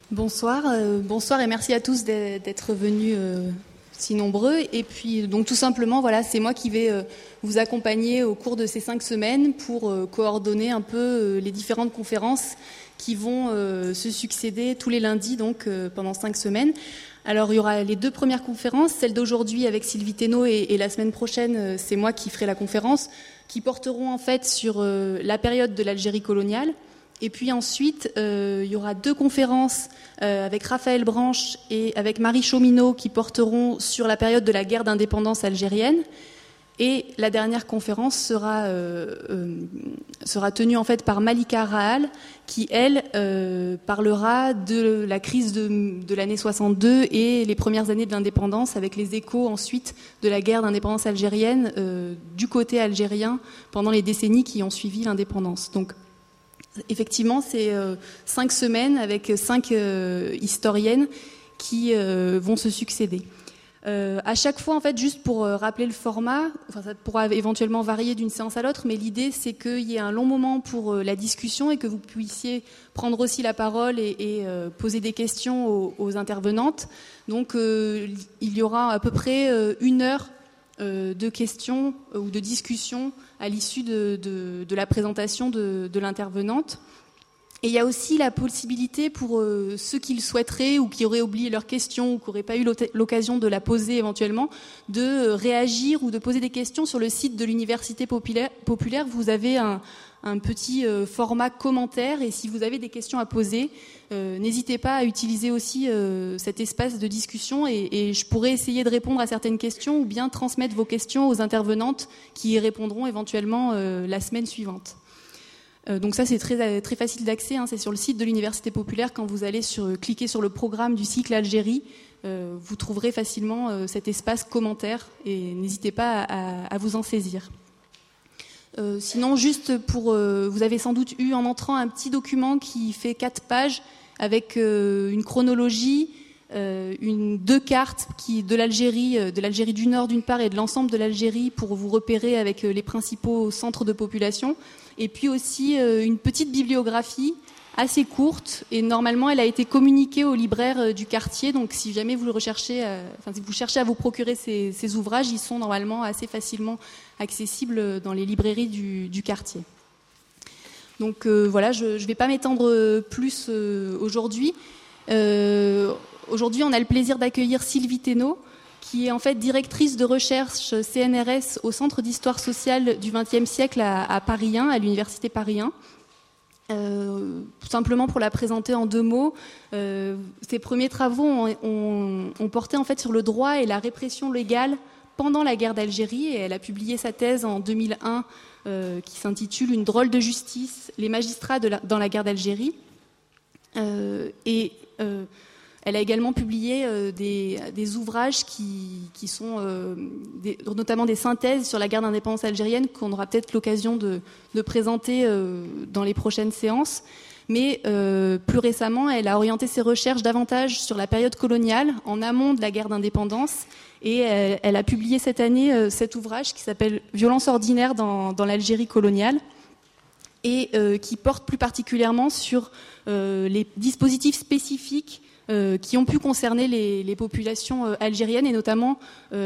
Bonsoir et merci à tous d'être venus si nombreux. Et puis donc tout simplement, voilà, c'est moi qui vais vous accompagner au cours de ces 5 semaines pour coordonner un peu les différentes conférences qui vont se succéder tous les lundis donc pendant 5 semaines. Alors il y aura les 2 premières conférences, celle d'aujourd'hui avec Sylvie Thénault et la semaine prochaine c'est moi qui ferai la conférence, qui porteront en fait sur la période de l'Algérie coloniale. Et puis ensuite, il y aura 2 conférences avec Raphaël Branche et avec Marie Chauminot qui porteront sur la période de la guerre d'indépendance algérienne. Et la dernière conférence sera tenue en fait par Malika Rahal qui, elle, parlera de la crise de l'année 62 et les premières années de l'indépendance avec les échos ensuite de la guerre d'indépendance algérienne du côté algérien pendant les décennies qui ont suivi l'indépendance. Donc, effectivement, c'est 5 semaines avec 5 historiennes qui vont se succéder. À chaque fois, en fait, juste pour rappeler le format, enfin, ça pourra éventuellement varier d'une séance à l'autre, mais l'idée, c'est qu'il y ait un long moment pour la discussion et que vous puissiez prendre aussi la parole et poser des questions aux intervenantes. Donc, il y aura à peu près 1 heure de questions ou de discussions à l'issue de la présentation de l'intervenante. Et il y a aussi la possibilité pour ceux qui le souhaiteraient ou qui auraient oublié leur question ou qui n'auraient pas eu l'occasion de la poser éventuellement, de réagir ou de poser des questions sur le site de l'Université populaire. Vous avez un petit format commentaire et si vous avez des questions à poser, n'hésitez pas à utiliser aussi cet espace de discussion et je pourrais essayer de répondre à certaines questions ou bien transmettre vos questions aux intervenantes qui y répondront éventuellement la semaine suivante. Donc ça c'est très, très facile d'accès, hein, c'est sur le site de l'Université populaire. Quand vous allez cliquer sur le programme du cycle Algérie, vous trouverez facilement cet espace commentaire et n'hésitez pas à vous en saisir. Sinon, juste vous avez sans doute eu en entrant un petit document qui fait 4 pages avec une chronologie, 2 cartes de l'Algérie du Nord d'une part et de l'ensemble de l'Algérie pour vous repérer avec les principaux centres de population. Et puis aussi une petite bibliographie assez courte et normalement elle a été communiquée aux libraires du quartier. Donc si jamais vous si vous cherchez à vous procurer ces ouvrages, ils sont normalement assez facilement accessibles dans les librairies du quartier. Donc voilà, je ne vais pas m'étendre plus aujourd'hui. Aujourd'hui, on a le plaisir d'accueillir Sylvie Thénault, qui est en fait directrice de recherche CNRS au Centre d'histoire sociale du XXe siècle à Paris 1, à l'Université Paris 1. Tout simplement pour la présenter en 2 mots, ses premiers travaux ont porté en fait sur le droit et la répression légale pendant la guerre d'Algérie et elle a publié sa thèse en 2001 qui s'intitule « Une drôle de justice, les magistrats dans la guerre d'Algérie ». Elle a également publié des ouvrages qui sont notamment des synthèses sur la guerre d'indépendance algérienne qu'on aura peut-être l'occasion de présenter dans les prochaines séances. Mais plus récemment, elle a orienté ses recherches davantage sur la période coloniale, en amont de la guerre d'indépendance. Et elle a publié cette année cet ouvrage qui s'appelle « Violence ordinaire dans l'Algérie coloniale » et qui porte plus particulièrement sur les dispositifs spécifiques qui ont pu concerner les populations algériennes et notamment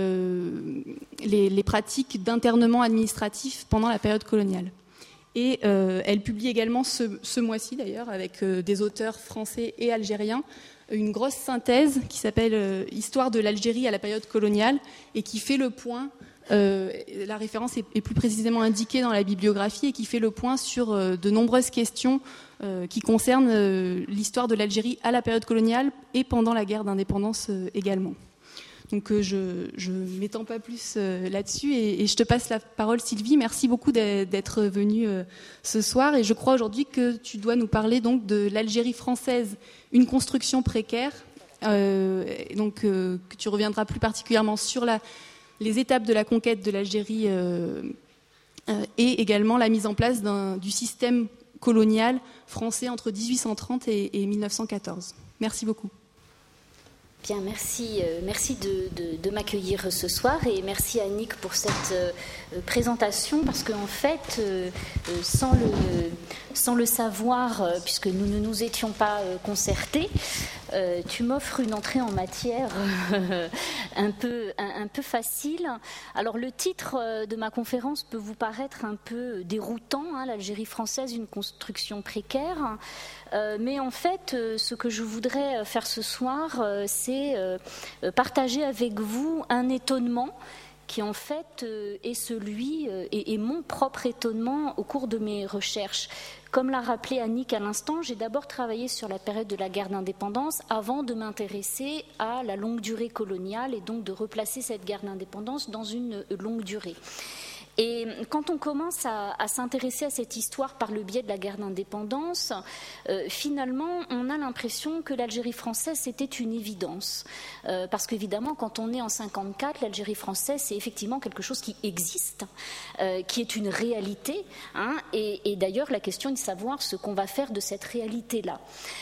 les pratiques d'internement administratif pendant la période coloniale. Et elle publie également ce mois-ci d'ailleurs avec des auteurs français et algériens une grosse synthèse qui s'appelle « Histoire de l'Algérie à la période coloniale » et qui fait le point, la référence est plus précisément indiquée dans la bibliographie et qui fait le point sur de nombreuses questions qui concernent l'histoire de l'Algérie à la période coloniale et pendant la guerre d'indépendance également. Donc je ne m'étends pas plus là-dessus et je te passe la parole Sylvie. Merci beaucoup d'être venue ce soir et je crois aujourd'hui que tu dois nous parler donc de l'Algérie française, une construction précaire. Donc que tu reviendras plus particulièrement sur les étapes de la conquête de l'Algérie et également la mise en place du système colonial français entre 1830 et 1914. Merci beaucoup. Bien, merci de m'accueillir ce soir et merci à Annick pour cette présentation parce qu'en fait, sans le savoir, puisque nous ne nous étions pas concertés, Tu m'offres une entrée en matière un peu facile. Alors le titre de ma conférence peut vous paraître un peu déroutant, hein, l'Algérie française, une construction précaire. Mais en fait, ce que je voudrais faire ce soir, c'est partager avec vous un étonnement qui en fait est celui et mon propre étonnement au cours de mes recherches. Comme l'a rappelé Annick à l'instant, j'ai d'abord travaillé sur la période de la guerre d'indépendance avant de m'intéresser à la longue durée coloniale et donc de replacer cette guerre d'indépendance dans une longue durée. Et quand on commence à s'intéresser à cette histoire par le biais de la guerre d'indépendance, finalement, on a l'impression que l'Algérie française, c'était une évidence. Parce qu'évidemment, quand on est en 1954, l'Algérie française, c'est effectivement quelque chose qui existe, qui est une réalité. Hein, et d'ailleurs, la question est de savoir ce qu'on va faire de cette réalité-là.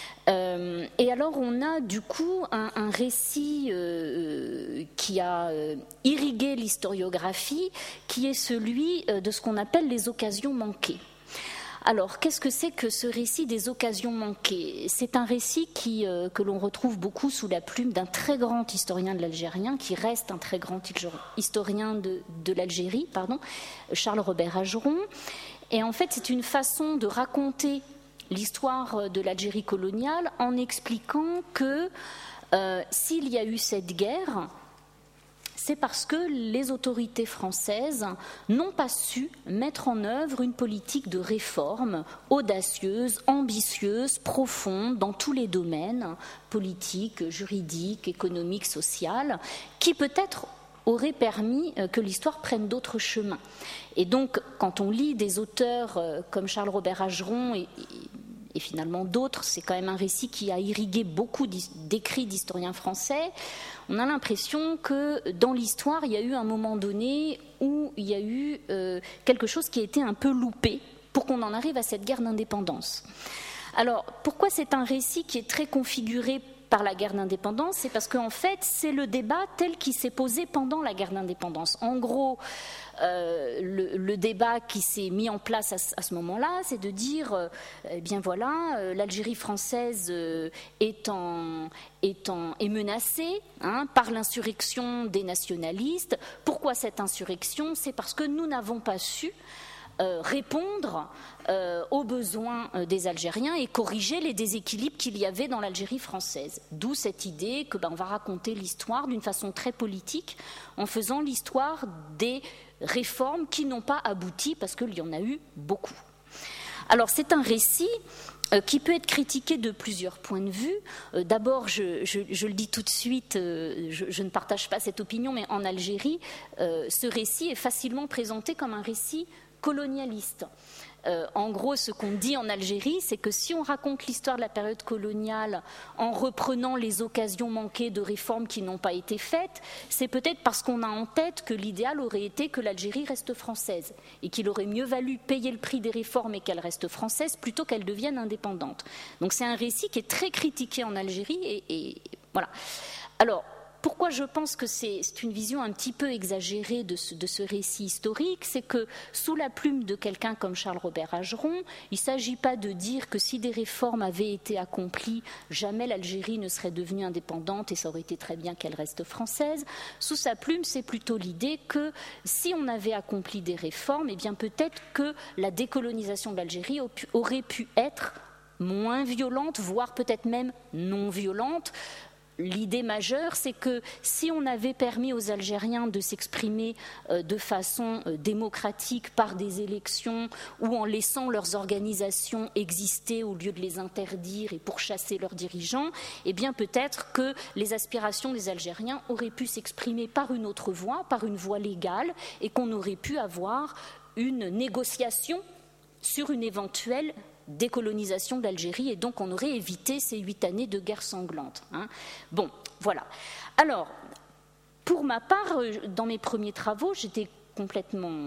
Et alors on a du coup un récit qui a irrigué l'historiographie, qui est celui de ce qu'on appelle les occasions manquées. Alors, qu'est-ce que c'est que ce récit des occasions manquées ? C'est un récit que l'on retrouve beaucoup sous la plume d'un très grand historien de l'Algérien, qui reste un très grand historien de l'Algérie, Charles Robert Ageron. Et en fait, c'est une façon de raconter l'histoire de l'Algérie coloniale en expliquant que s'il y a eu cette guerre, c'est parce que les autorités françaises n'ont pas su mettre en œuvre une politique de réforme audacieuse, ambitieuse, profonde dans tous les domaines, politiques, juridiques, économiques, sociaux, qui peut-être aurait permis que l'histoire prenne d'autres chemins. Et donc, quand on lit des auteurs comme Charles Robert Ageron et finalement d'autres, c'est quand même un récit qui a irrigué beaucoup d'écrits d'historiens français, on a l'impression que dans l'histoire, il y a eu un moment donné où il y a eu quelque chose qui a été un peu loupé pour qu'on en arrive à cette guerre d'indépendance. Alors, pourquoi c'est un récit qui est très configuré par la guerre d'indépendance ? C'est parce qu'en fait, c'est le débat tel qu'il s'est posé pendant la guerre d'indépendance. En gros, le débat qui s'est mis en place à ce moment-là, c'est de dire, l'Algérie française est menacée par l'insurrection des nationalistes. Pourquoi cette insurrection ? C'est parce que nous n'avons pas su répondre aux besoins des Algériens et corriger les déséquilibres qu'il y avait dans l'Algérie française. D'où cette idée que on va raconter l'histoire d'une façon très politique en faisant l'histoire des réformes qui n'ont pas abouti parce qu'il y en a eu beaucoup. Alors c'est un récit qui peut être critiqué de plusieurs points de vue. D'abord, je le dis tout de suite, je ne partage pas cette opinion, mais en Algérie, ce récit est facilement présenté comme un récit colonialiste. En gros, ce qu'on dit en Algérie, c'est que si on raconte l'histoire de la période coloniale en reprenant les occasions manquées de réformes qui n'ont pas été faites, c'est peut-être parce qu'on a en tête que l'idéal aurait été que l'Algérie reste française et qu'il aurait mieux valu payer le prix des réformes et qu'elle reste française plutôt qu'elle devienne indépendante. Donc c'est un récit qui est très critiqué en Algérie et voilà. Alors, pourquoi je pense que c'est une vision un petit peu exagérée de ce récit historique, c'est que sous la plume de quelqu'un comme Charles Robert Ageron, il ne s'agit pas de dire que si des réformes avaient été accomplies, jamais l'Algérie ne serait devenue indépendante et ça aurait été très bien qu'elle reste française. Sous sa plume, c'est plutôt l'idée que si on avait accompli des réformes, eh bien peut-être que la décolonisation de l'Algérie aurait pu être moins violente, voire peut-être même non violente. L'idée majeure, c'est que si on avait permis aux Algériens de s'exprimer de façon démocratique par des élections ou en laissant leurs organisations exister au lieu de les interdire et pourchasser leurs dirigeants, eh bien peut-être que les aspirations des Algériens auraient pu s'exprimer par une autre voie, par une voie légale, et qu'on aurait pu avoir une négociation sur une éventuelle décolonisation de l'Algérie et donc on aurait évité ces 8 années de guerre sanglante. Bon, voilà. Alors, pour ma part, dans mes premiers travaux, j'étais complètement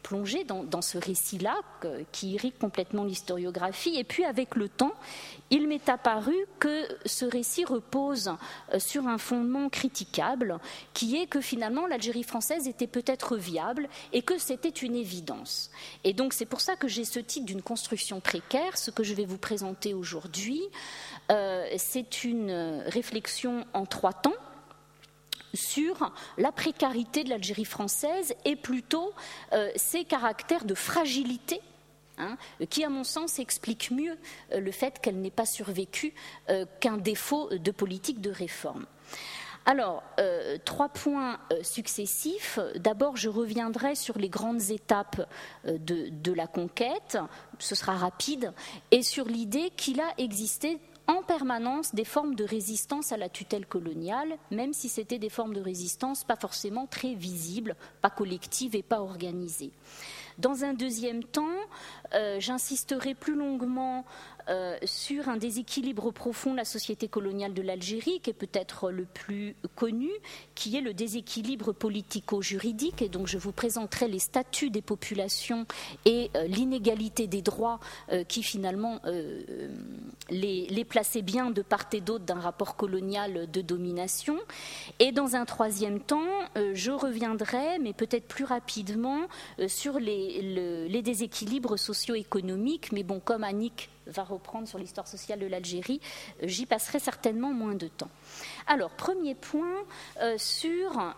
plongée dans ce récit-là qui irrigue complètement l'historiographie. Et puis avec le temps, il m'est apparu que ce récit repose sur un fondement critiquable, qui est que finalement l'Algérie française était peut-être viable et que c'était une évidence. Et donc c'est pour ça que j'ai ce titre d'une construction précaire. Ce que je vais vous présenter aujourd'hui, c'est une réflexion en 3 temps sur la précarité de l'Algérie française et plutôt ses caractères de fragilité, qui à mon sens explique mieux le fait qu'elle n'ait pas survécu qu'un défaut de politique de réforme. Alors, 3 points successifs. D'abord, je reviendrai sur les grandes étapes de la conquête, ce sera rapide, et sur l'idée qu'il a existé en permanence des formes de résistance à la tutelle coloniale, même si c'était des formes de résistance pas forcément très visibles, pas collectives et pas organisées. Dans un deuxième temps, j'insisterai plus longuement sur un déséquilibre profond de la société coloniale de l'Algérie, qui est peut-être le plus connu, qui est le déséquilibre politico-juridique. Et donc je vous présenterai les statuts des populations et l'inégalité des droits qui finalement les plaçaient bien de part et d'autre d'un rapport colonial de domination. Et dans un troisième temps, je reviendrai, mais peut-être plus rapidement, sur les déséquilibres socio-économiques. Mais bon, comme Annick va reprendre sur l'histoire sociale de l'Algérie, j'y passerai certainement moins de temps. Alors, premier point sur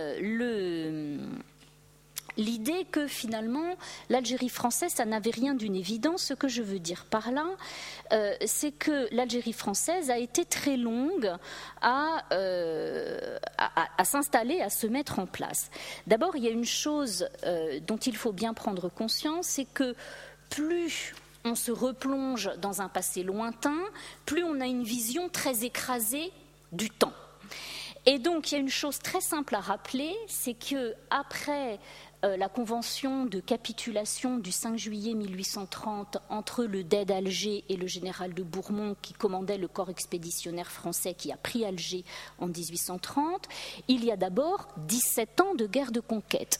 l'idée que finalement l'Algérie française, ça n'avait rien d'une évidence. Ce que je veux dire par là, c'est que l'Algérie française a été très longue à s'installer, à se mettre en place. D'abord, il y a une chose dont il faut bien prendre conscience, c'est que plus on se replonge dans un passé lointain, plus on a une vision très écrasée du temps. Et donc, il y a une chose très simple à rappeler, c'est qu'après la convention de capitulation du 5 juillet 1830 entre le Dey d'Alger et le général de Bourmont qui commandait le corps expéditionnaire français qui a pris Alger en 1830, il y a d'abord 17 ans de guerre de conquête.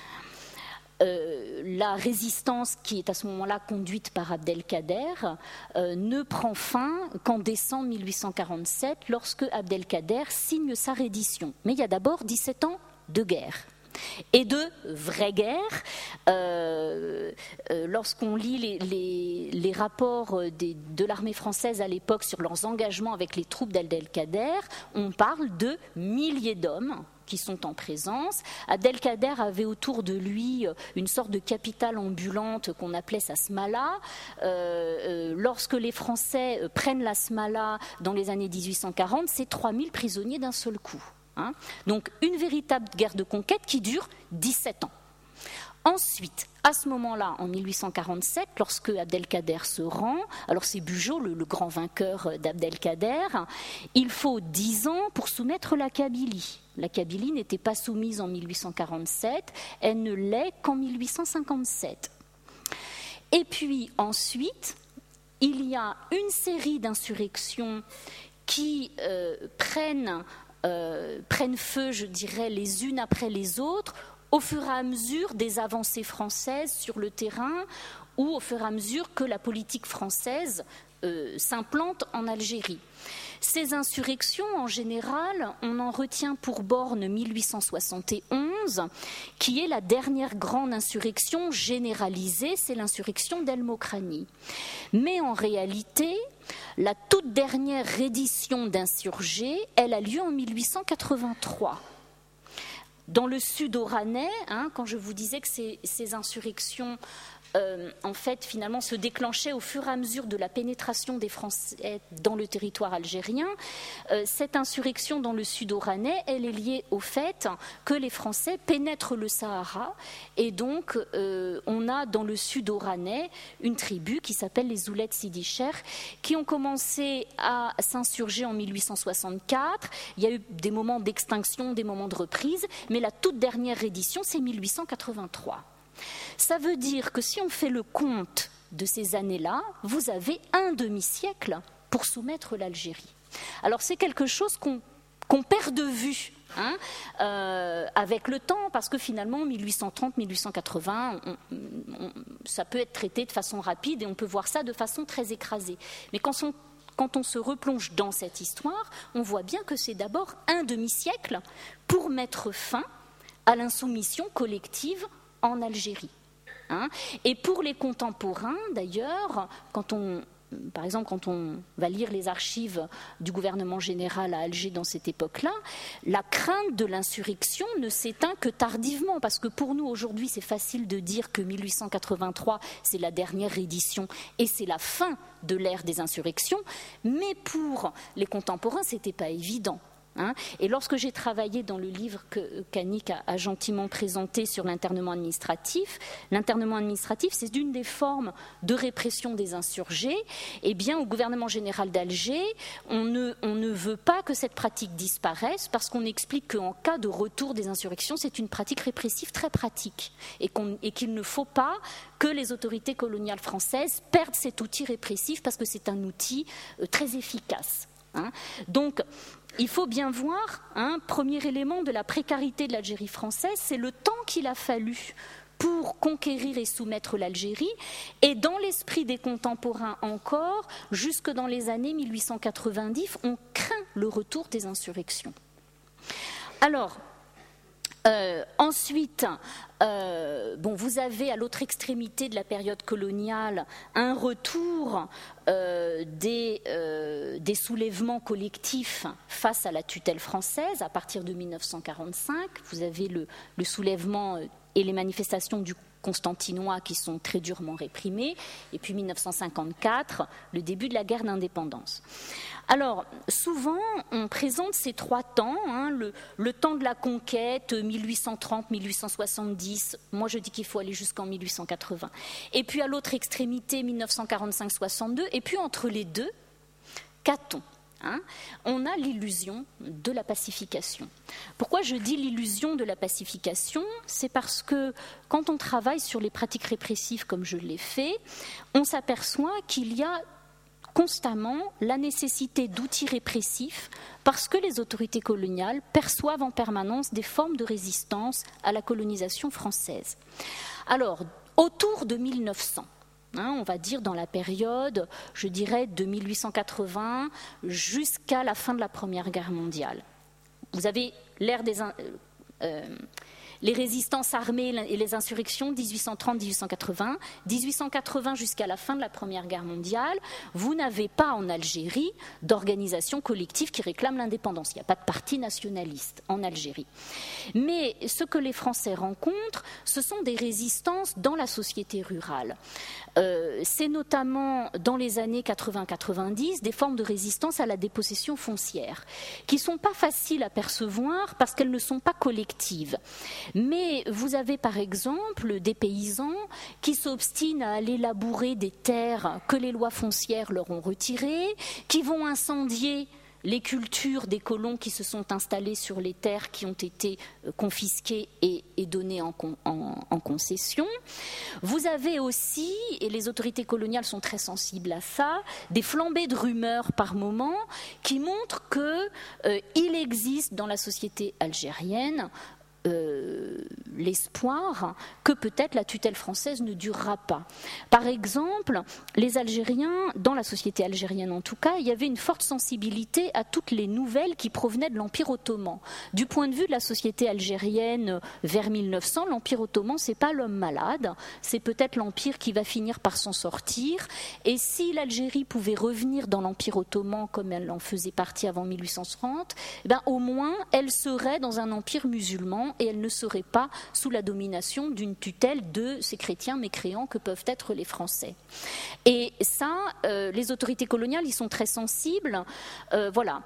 La résistance qui est à ce moment-là conduite par Abdelkader ne prend fin qu'en décembre 1847 lorsque Abdelkader signe sa reddition. Mais il y a d'abord 17 ans de guerre. Et de vraie guerre, lorsqu'on lit les rapports de l'armée française à l'époque sur leurs engagements avec les troupes d'Abdelkader, on parle de milliers d'hommes qui sont en présence. Abdelkader avait autour de lui une sorte de capitale ambulante qu'on appelait sa Smala. Lorsque les Français prennent la Smala dans les années 1840, c'est 3000 prisonniers d'un seul coup. Donc une véritable guerre de conquête qui dure 17 ans. Ensuite, à ce moment-là, en 1847, lorsque Abdelkader se rend, alors c'est Bugeaud, le grand vainqueur d'Abdelkader, il faut 10 ans pour soumettre la Kabylie. La Kabylie n'était pas soumise en 1847, elle ne l'est qu'en 1857. Et puis ensuite, il y a une série d'insurrections qui prennent feu, je dirais, les unes après les autres, au fur et à mesure des avancées françaises sur le terrain ou au fur et à mesure que la politique française s'implante en Algérie. Ces insurrections, en général, on en retient pour borne 1871, qui est la dernière grande insurrection généralisée, c'est l'insurrection d'El Mokrani. Mais en réalité, la toute dernière reddition d'insurgés, elle a lieu en 1883. Dans le sud oranais, quand je vous disais que ces insurrections en fait, finalement, se déclenchaient au fur et à mesure de la pénétration des Français dans le territoire algérien. Cette insurrection dans le sud oranais, elle est liée au fait que les Français pénètrent le Sahara et donc on a dans le sud oranais une tribu qui s'appelle les Ouled Sidi Cher qui ont commencé à s'insurger en 1864. Il y a eu des moments d'extinction, des moments de reprise, mais la toute dernière reddition, c'est 1883. Ça veut dire que si on fait le compte de ces années-là, vous avez un demi-siècle pour soumettre l'Algérie. Alors c'est quelque chose qu'on perd de vue avec le temps, parce que finalement 1830-1880, ça peut être traité de façon rapide et on peut voir ça de façon très écrasée. Mais quand on se replonge dans cette histoire, on voit bien que c'est d'abord un demi-siècle pour mettre fin à l'insoumission collective en Algérie. Et pour les contemporains, d'ailleurs, par exemple, quand on va lire les archives du gouvernement général à Alger dans cette époque-là, la crainte de l'insurrection ne s'éteint que tardivement, parce que pour nous, aujourd'hui, c'est facile de dire que 1883, c'est la dernière édition et c'est la fin de l'ère des insurrections, mais pour les contemporains, ce n'était pas évident. Et lorsque j'ai travaillé dans le livre qu'Annick a gentiment présenté sur l'internement administratif, c'est une des formes de répression des insurgés. Eh bien, au gouvernement général d'Alger, on ne veut pas que cette pratique disparaisse parce qu'on explique qu'en cas de retour des insurrections, c'est une pratique répressive très pratique et qu'il ne faut pas que les autorités coloniales françaises perdent cet outil répressif parce que c'est un outil très efficace. Donc, il faut bien voir, premier élément de la précarité de l'Algérie française, c'est le temps qu'il a fallu pour conquérir et soumettre l'Algérie, et dans l'esprit des contemporains encore, jusque dans les années 1890, on craint le retour des insurrections. Alors, ensuite, vous avez à l'autre extrémité de la période coloniale un retour des soulèvements collectifs face à la tutelle française à partir de 1945. Vous avez le soulèvement et les manifestations du constantinois qui sont très durement réprimées, et puis 1954, le début de la guerre d'indépendance. Alors, souvent, on présente ces trois temps, le temps de la conquête, 1830-1870, moi je dis qu'il faut aller jusqu'en 1880, et puis à l'autre extrémité, 1945-62, et puis entre les deux, qu'a-t-on ? On a l'illusion de la pacification. Pourquoi je dis l'illusion de la pacification ? C'est parce que quand on travaille sur les pratiques répressives comme je l'ai fait, on s'aperçoit qu'il y a constamment la nécessité d'outils répressifs parce que les autorités coloniales perçoivent en permanence des formes de résistance à la colonisation française. Alors, autour de 1900, on va dire dans la période, je dirais, de 1880 jusqu'à la fin de la Première Guerre mondiale. Vous avez l'ère les résistances armées et les insurrections 1830-1880, 1880 jusqu'à la fin de la Première Guerre mondiale, vous n'avez pas en Algérie d'organisation collective qui réclame l'indépendance. Il n'y a pas de parti nationaliste en Algérie. Mais ce que les Français rencontrent, ce sont des résistances dans la société rurale. C'est notamment dans les années 80-90 des formes de résistance à la dépossession foncière qui ne sont pas faciles à percevoir parce qu'elles ne sont pas collectives. Mais vous avez par exemple des paysans qui s'obstinent à aller labourer des terres que les lois foncières leur ont retirées, qui vont incendier les cultures des colons qui se sont installés sur les terres qui ont été confisquées et données en concession. Vous avez aussi, et les autorités coloniales sont très sensibles à ça, des flambées de rumeurs par moment qui montrent qu'il existe dans la société algérienne l'espoir que peut-être la tutelle française ne durera pas. Par exemple, les Algériens, dans la société algérienne en tout cas, il y avait une forte sensibilité à toutes les nouvelles qui provenaient de l'Empire ottoman. Du point de vue de la société algérienne vers 1900, l'Empire ottoman, c'est pas l'homme malade, c'est peut-être l'Empire qui va finir par s'en sortir. Et si l'Algérie pouvait revenir dans l'Empire ottoman comme elle en faisait partie avant 1830, au moins elle serait dans un empire musulman et elle ne serait pas sous la domination d'une tutelle de ces chrétiens mécréants que peuvent être les Français. Et ça, les autorités coloniales y sont très sensibles. Voilà.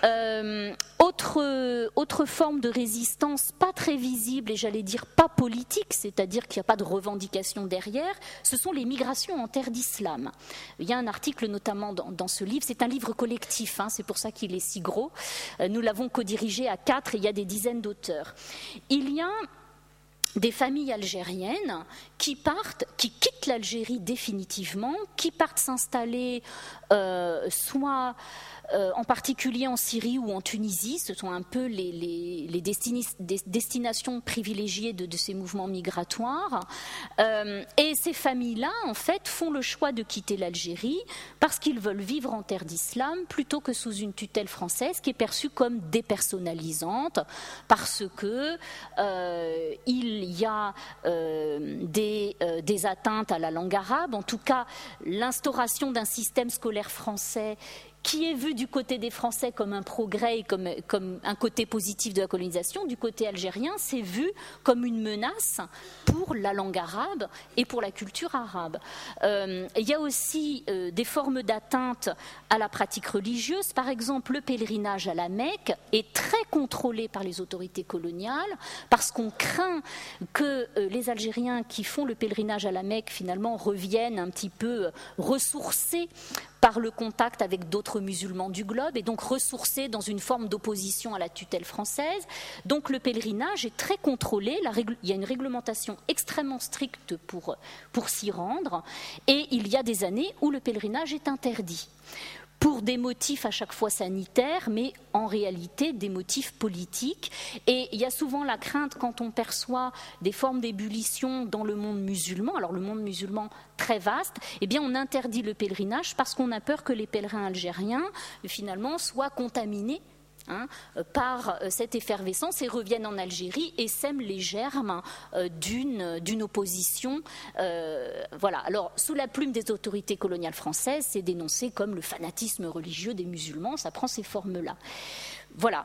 Autre forme de résistance pas très visible et j'allais dire pas politique, c'est-à-dire qu'il n'y a pas de revendication derrière, ce sont les migrations en terre d'islam. Il y a un article notamment dans ce livre, c'est un livre collectif, c'est pour ça qu'il est si gros. Nous l'avons codirigé à 4 et il y a des dizaines d'auteurs. Il y a des familles algériennes qui quittent l'Algérie définitivement, qui partent s'installer soit en particulier en Syrie ou en Tunisie. Ce sont un peu les destinations privilégiées de ces mouvements migratoires. Et ces familles-là, en fait, font le choix de quitter l'Algérie parce qu'ils veulent vivre en terre d'islam plutôt que sous une tutelle française qui est perçue comme dépersonnalisante, parce que il y a des atteintes à la langue arabe. En tout cas, l'instauration d'un système scolaire français qui est vu du côté des Français comme un progrès et comme un côté positif de la colonisation, du côté algérien, c'est vu comme une menace pour la langue arabe et pour la culture arabe. Il y a aussi des formes d'atteinte à la pratique religieuse. Par exemple, le pèlerinage à la Mecque est très contrôlé par les autorités coloniales parce qu'on craint que les Algériens qui font le pèlerinage à la Mecque finalement reviennent un petit peu ressourcés par le contact avec d'autres musulmans du globe et donc ressourcés dans une forme d'opposition à la tutelle française. Donc le pèlerinage est très contrôlé, il y a une réglementation extrêmement stricte pour s'y rendre et il y a des années où le pèlerinage est interdit, pour des motifs à chaque fois sanitaires, mais en réalité des motifs politiques. Et il y a souvent la crainte, quand on perçoit des formes d'ébullition dans le monde musulman, alors le monde musulman très vaste, eh bien on interdit le pèlerinage parce qu'on a peur que les pèlerins algériens, finalement, soient contaminés par cette effervescence et reviennent en Algérie et sèment les germes d'une opposition. Voilà. Alors, sous la plume des autorités coloniales françaises, c'est dénoncé comme le fanatisme religieux des musulmans, ça prend ces formes-là. Voilà.